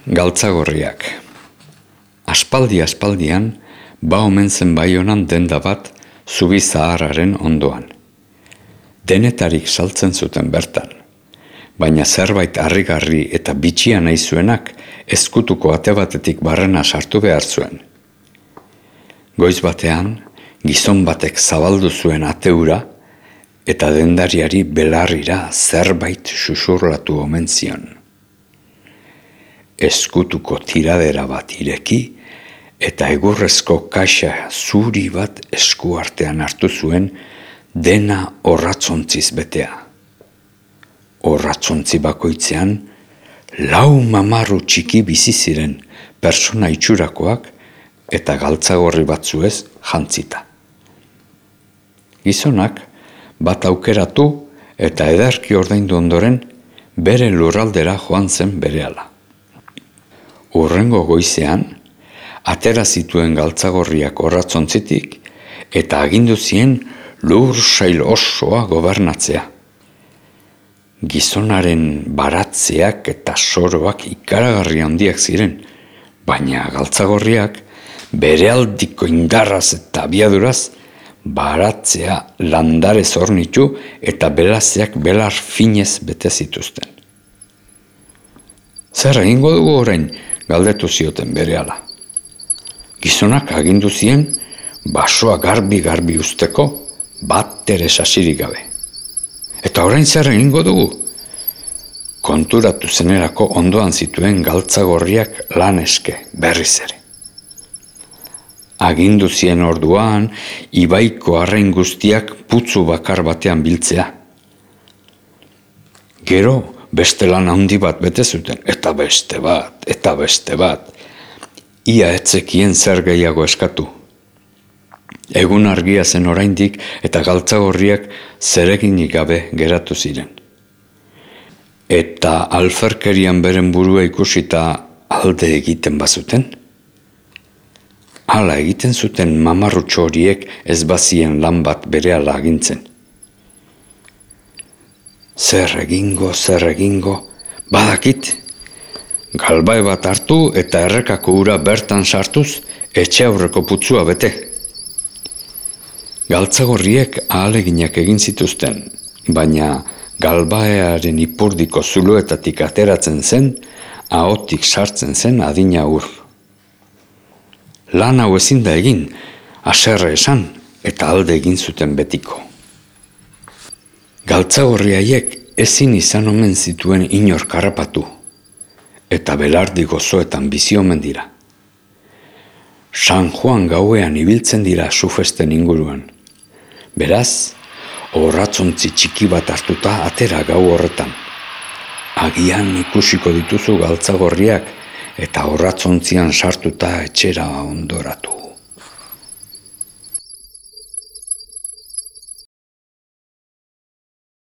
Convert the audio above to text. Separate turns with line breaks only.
Galtzagorriak. Aspaldian, omen zen Baionan denda bat zubi zaharraren ondoan. Denetarik saltzen zuten bertan, baina zerbait harrigarri eta bitxia nahi zuenak ezkutuko ate batetik barrena sartu behar zuen. Goiz batean, gizon batek zabaldu zuen ateura eta dendariari belarrira zerbait susurlatu omen zion. Ezkutuko tiradera bat ireki eta egurrezko kaxa zuri bat esku artean hartu zuen dena orratzontziz betea. Orratzontzi bakoitzean 4 mamarru txiki bizi ziren pertsona itxurakoak eta galtzagorri batzuez jantzita. Gizonak bat aukeratu eta ederki ordaindu ondoren bere lurraldera joan zen berehala. Hurrengo goizean, atera zituen galtzagorriak orratzontzitik eta agindu zien lur sail osoa gobernatzea. Gizonaren baratzeak eta soroak ikaragarri handiak ziren, baina galtzagorriak berealdiko indarraz eta abiaduraz baratzea landare zornitu eta belazeak belar finez bete zituzten. Zer egingo dugu orain? Galdetu zioten berehala. Gizonak agindu zien basoa garbi usteko bat ere sasirik gabe. Eta orain zer egingo dugu? Konturatu zenerako ondoan zituen galtzagorriak lan eske berriz ere. Agindu zien orduan ibaiko arrain guztiak putzu bakar batean biltzea. Gero beste lan handi bat bete zuten, eta beste bat. Ia etzekien zer gehiago eskatu. Egun argia zen oraindik eta galtzagorriak zereginik gabe geratu ziren. Eta alferkerian beren burua ikusita alde egiten bazuten? Hala egiten zuten mamarrutxo horiek ez bazien lan bat berehala agintzen. Zer egingo, badakit. Galbae bat hartu eta errekako ura bertan sartuz etxe aurreko putzua bete. Galtzagorriek ahaleginak egin zituzten, baina galbaearen ipurdiko zuloetatik ateratzen zen, ahotik sartzen zen adina ur. Lan hau ezin da egin, haserre esan eta alde egin zuten betiko. Galtzagorriaiek ezin izan omen zituen inor karrapatu, eta belardi gozoetan bizi omen dira. San Juan gauean ibiltzen dira sufesten inguruan. Beraz, orratzontzi txiki bat hartuta atera gau horretan. Agian ikusiko dituzu galtzagorriak eta orratzontzian sartuta etxera ondoratu.